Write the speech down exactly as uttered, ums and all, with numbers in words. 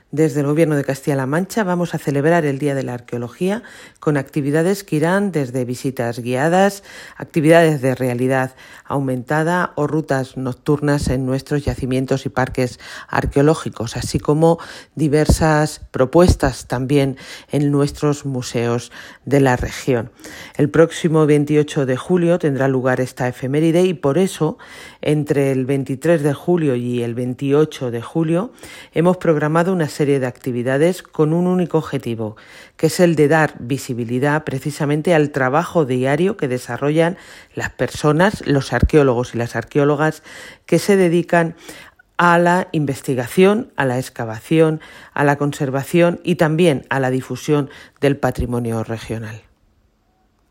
Desde el Gobierno de Castilla-La Mancha vamos a celebrar el Día de la Arqueología con actividades que irán desde visitas guiadas, actividades de realidad aumentada o rutas nocturnas en nuestros yacimientos y parques arqueológicos, así como diversas propuestas también en nuestros museos de la región. El próximo veintiocho de julio tendrá lugar esta efeméride y por eso entre el veintitrés de julio y el veintiocho de julio hemos programado una serie de actividades con un único objetivo, que es el de dar visibilidad precisamente al trabajo diario que desarrollan las personas, los arqueólogos y las arqueólogas que se dedican a la investigación, a la excavación, a la conservación y también a la difusión del patrimonio regional.